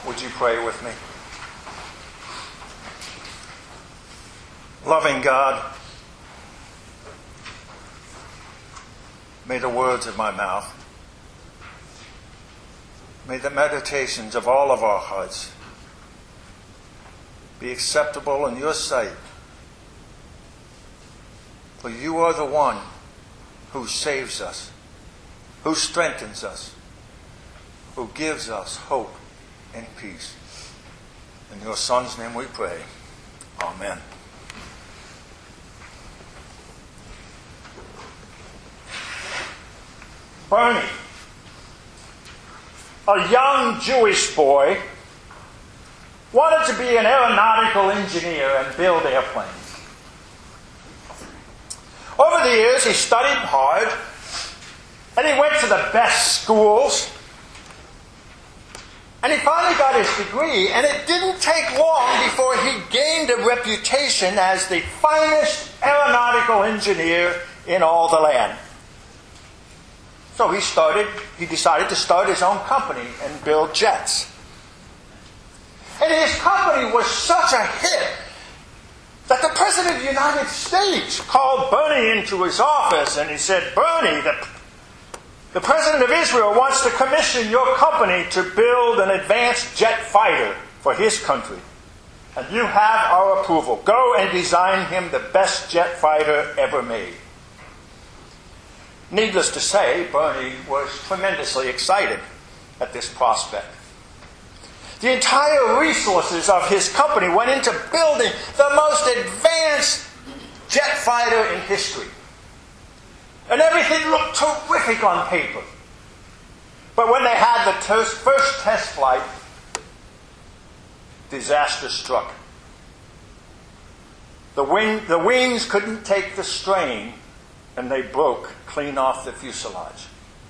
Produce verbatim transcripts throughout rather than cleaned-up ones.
Would you pray with me? Loving God, may the words of my mouth, may the meditations of all of our hearts be acceptable in your sight. For you are the one who saves us, who strengthens us, who gives us hope and peace. In your Son's name we pray. Amen. Bernie, a young Jewish boy, wanted to be an aeronautical engineer and build airplanes. Over the years, he studied hard, and he went to the best schools, and he finally got his degree, and it didn't take long before he gained a reputation as the finest aeronautical engineer in all the land. So he started, he decided to start his own company and build jets. And his company was such a hit that the President of the United States called Bernie into his office and he said, Bernie, the, the President of Israel wants to commission your company to build an advanced jet fighter for his country. And you have our approval. Go and design him the best jet fighter ever made. Needless to say, Bernie was tremendously excited at this prospect. The entire resources of his company went into building the most advanced jet fighter in history. And everything looked terrific on paper. But when they had the ter- first test flight, disaster struck. The, wing, the wings couldn't take the strain, and they broke clean off the fuselage.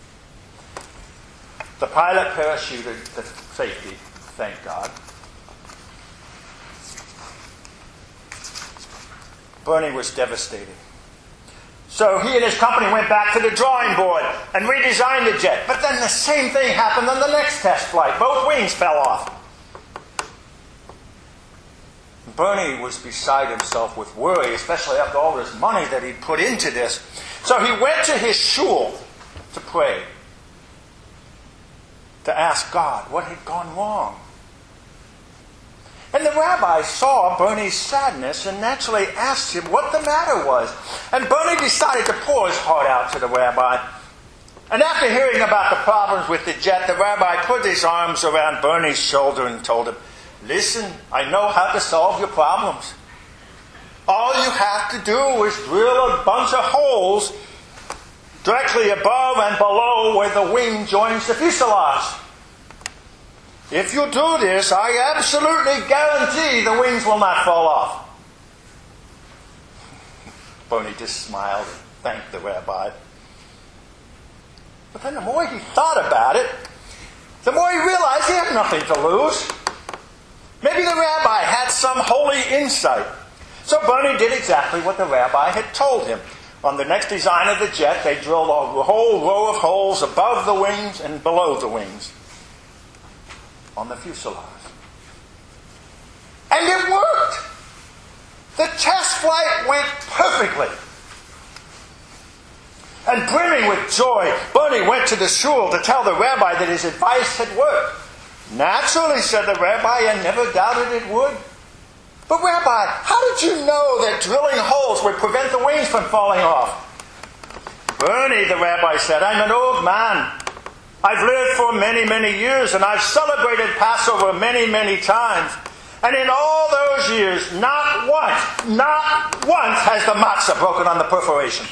The pilot parachuted to safety, thank God. Bernie was devastated. So he and his company went back to the drawing board and redesigned the jet. But then the same thing happened on the next test flight. Both wings fell off. Bernie was beside himself with worry, especially after all this money that he'd put into this. So he went to his shul to pray, to ask God what had gone wrong. And the rabbi saw Bernie's sadness and naturally asked him what the matter was. And Bernie decided to pour his heart out to the rabbi. And after hearing about the problems with the jet, the rabbi put his arms around Bernie's shoulder and told him, listen, I know how to solve your problems. All you have to do is drill a bunch of holes directly above and below where the wing joins the fuselage. If you do this, I absolutely guarantee the wings will not fall off. Bernie just smiled and thanked the rabbi. But then the more he thought about it, the more he realized he had nothing to lose. Maybe the rabbi had some holy insight. So Bernie did exactly what the rabbi had told him. On the next design of the jet, they drilled a whole row of holes above the wings and below the wings on the fuselage. And it worked! The test flight went perfectly. And brimming with joy, Bernie went to the shul to tell the rabbi that his advice had worked. Naturally, said the rabbi, I never doubted it would. But Rabbi, how did you know that drilling holes would prevent the wings from falling off? Bernie, the rabbi said, I'm an old man. I've lived for many, many years, and I've celebrated Passover many, many times. And in all those years, not once, not once has the matzah broken on the perforation.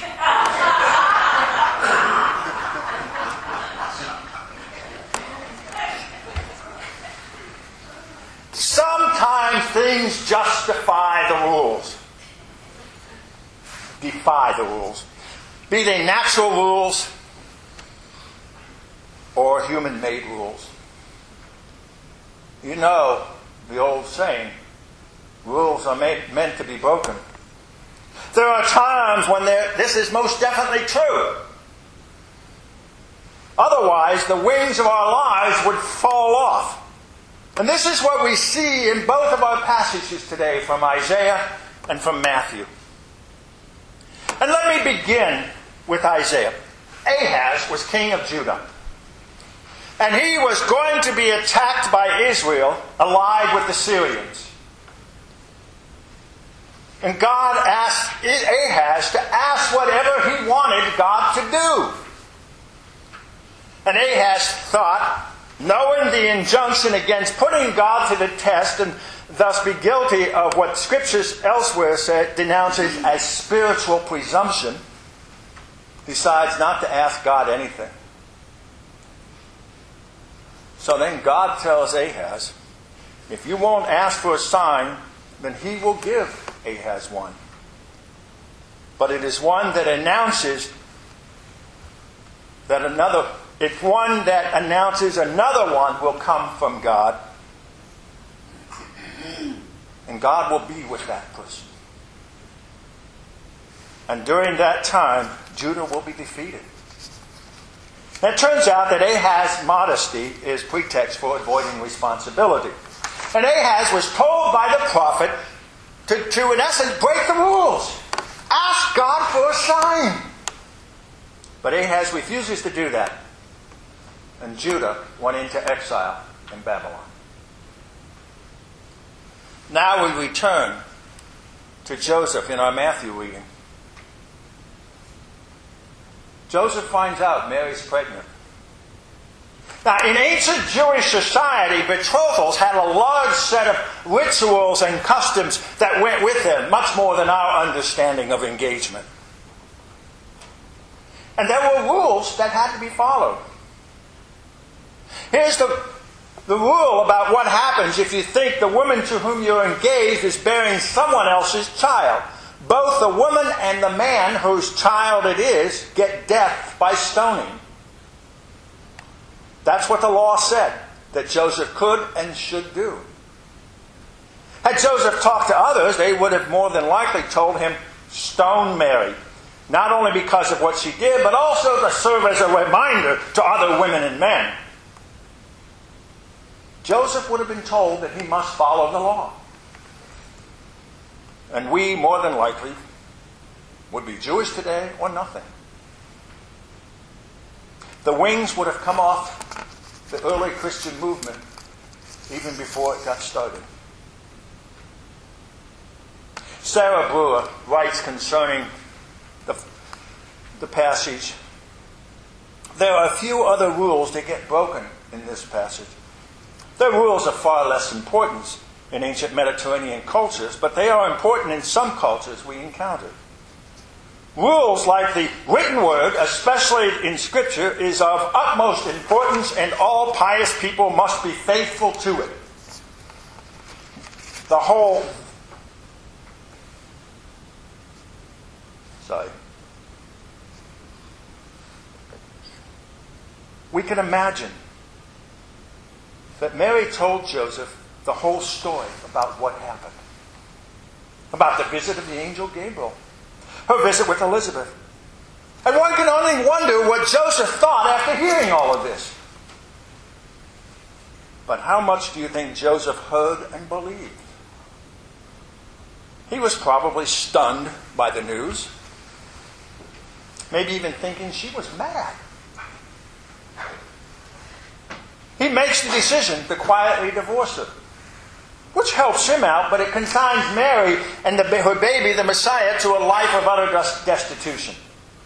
Sometimes things justify the rules. Defy the rules. Be they natural rules or human-made rules. You know the old saying, rules are made, meant to be broken. There are times when this is most definitely true. Otherwise, the wings of our lives would fall off. And this is what we see in both of our passages today from Isaiah and from Matthew. And let me begin with Isaiah. Ahaz was king of Judah. And he was going to be attacked by Israel, allied with the Syrians. And God asked Ahaz to ask whatever he wanted God to do. And Ahaz thought, knowing the injunction against putting God to the test and thus be guilty of what Scriptures elsewhere say, denounces as spiritual presumption, decides not to ask God anything. So then God tells Ahaz, if you won't ask for a sign, then he will give Ahaz one. But it is one that announces that another, it's one that announces another one will come from God. And God will be with that person. And during that time, Judah will be defeated. And it turns out that Ahaz's modesty is pretext for avoiding responsibility. And Ahaz was told by the prophet to, to in essence, break the rules. Ask God for a sign. But Ahaz refuses to do that. And Judah went into exile in Babylon. Now we return to Joseph in our Matthew reading. Joseph finds out Mary's pregnant. Now, in ancient Jewish society, betrothals had a large set of rituals and customs that went with them, much more than our understanding of engagement. And there were rules that had to be followed. Here's the, the rule about what happens if you think the woman to whom you're engaged is bearing someone else's child. Both the woman and the man whose child it is get death by stoning. That's what the law said that Joseph could and should do. Had Joseph talked to others, they would have more than likely told him, stone Mary. Not only because of what she did, but also to serve as a reminder to other women and men. Joseph would have been told that he must follow the law. And we, more than likely, would be Jewish today or nothing. The wings would have come off the early Christian movement even before it got started. Sarah Brewer writes concerning the, the passage, there are a few other rules that get broken in this passage. Their rules are far less important in ancient Mediterranean cultures, but they are important in some cultures we encounter. Rules like the written word, especially in Scripture, is of utmost importance, and all pious people must be faithful to it. The whole... Sorry. We can imagine that Mary told Joseph the whole story about what happened. About the visit of the angel Gabriel. Her visit with Elizabeth. And one can only wonder what Joseph thought after hearing all of this. But how much do you think Joseph heard and believed? He was probably stunned by the news. Maybe even thinking she was mad. He makes the decision to quietly divorce her, which helps him out, but it consigns Mary and the, her baby, the Messiah, to a life of utter destitution.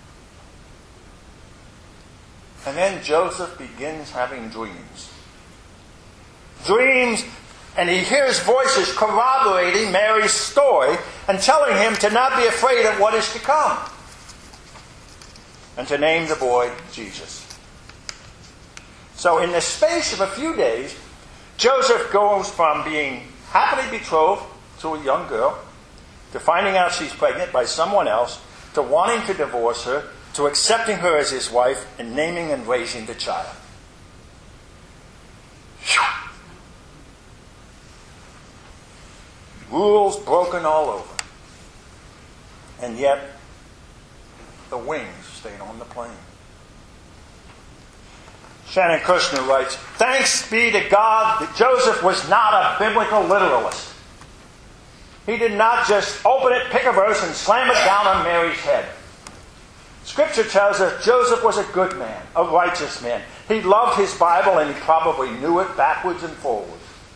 And then Joseph begins having dreams. Dreams, and he hears voices corroborating Mary's story and telling him to not be afraid of what is to come. And to name the boy Jesus. So in the space of a few days, Joseph goes from being happily betrothed to a young girl, to finding out she's pregnant by someone else, to wanting to divorce her, to accepting her as his wife, and naming and raising the child. Rules broken all over. And yet, the wings stayed on the plane. Shannon Kushner writes, "Thanks be to God that Joseph was not a biblical literalist. He did not just open it, pick a verse, and slam it down on Mary's head. Scripture tells us Joseph was a good man, a righteous man. He loved his Bible and he probably knew it backwards and forwards.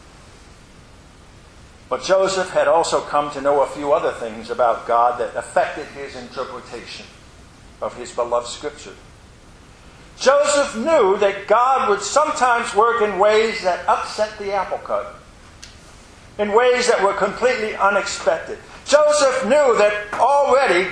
But Joseph had also come to know a few other things about God that affected his interpretation of his beloved Scripture. Joseph knew that God would sometimes work in ways that upset the apple cart, in ways that were completely unexpected. Joseph knew that already,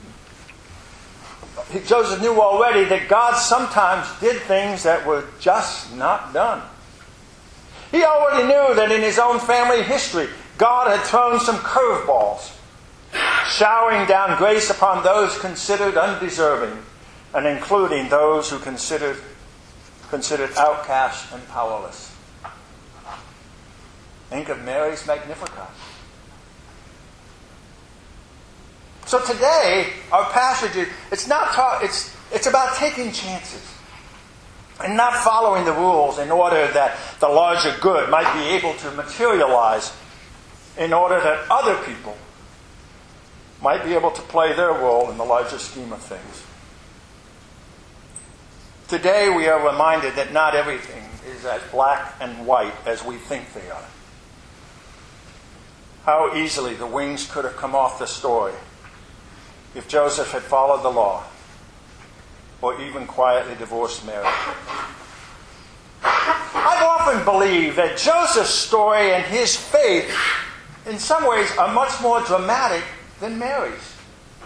Joseph knew already that God sometimes did things that were just not done. He already knew that in his own family history, God had thrown some curveballs, showering down grace upon those considered undeserving, and including those who considered considered outcast and powerless. Think of Mary's Magnificat. So today, our passage is, it's not talk, it's it's about taking chances and not following the rules in order that the larger good might be able to materialize, in order that other people might be able to play their role in the larger scheme of things. Today we are reminded that not everything is as black and white as we think they are. How easily the wings could have come off the story if Joseph had followed the law, or even quietly divorced Mary. I've often believed that Joseph's story and his faith in some ways are much more dramatic than Mary's.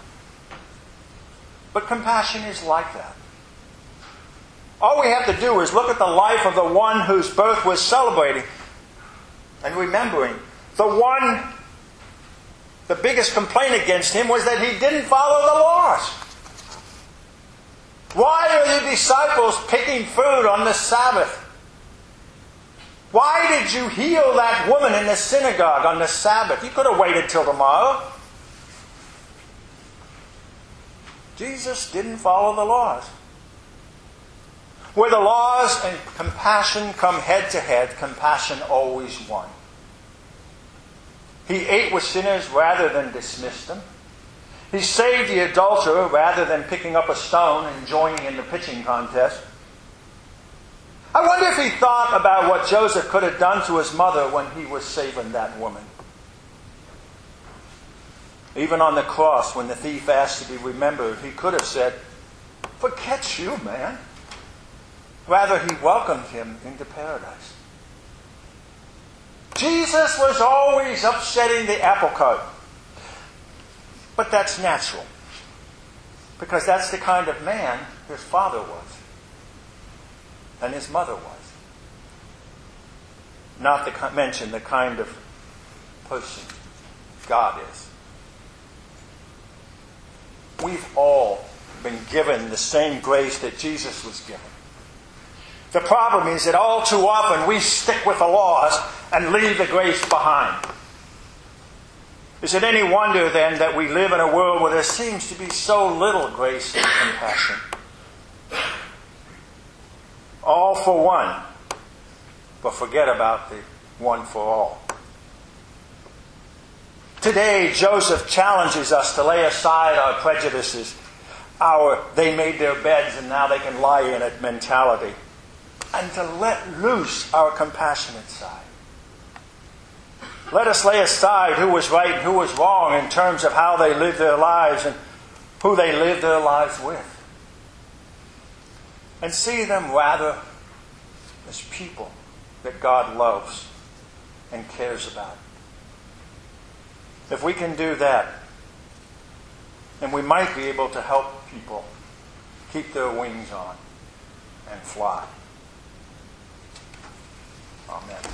But compassion is like that. All we have to do is look at the life of the one whose birth we're celebrating and remembering. The one, the biggest complaint against him was that he didn't follow the laws. Why are the disciples picking food on the Sabbath? Why did you heal that woman in the synagogue on the Sabbath? You could have waited till tomorrow. Jesus didn't follow the laws. Where the laws and compassion come head to head, compassion always won. He ate with sinners rather than dismissed them. He saved the adulterer rather than picking up a stone and joining in the pitching contest. I wonder if he thought about what Joseph could have done to his mother when he was saving that woman. Even on the cross, when the thief asked to be remembered, he could have said, "Forget you, man." Rather, he welcomed him into paradise. Jesus was always upsetting the apple cart. But that's natural, because that's the kind of man his father was and his mother was. Not to mention the kind of person God is. We've all been given the same grace that Jesus was given. The problem is that all too often we stick with the laws and leave the grace behind. Is it any wonder then that we live in a world where there seems to be so little grace and compassion? All for one, but forget about the one for all. Today, Joseph challenges us to lay aside our prejudices, our "they made their beds and now they can lie in it" mentality, and to let loose our compassionate side. Let us lay aside who was right and who was wrong in terms of how they lived their lives and who they lived their lives with, and see them rather as people that God loves and cares about. If we can do that, then we might be able to help people keep their wings on and fly. Amen.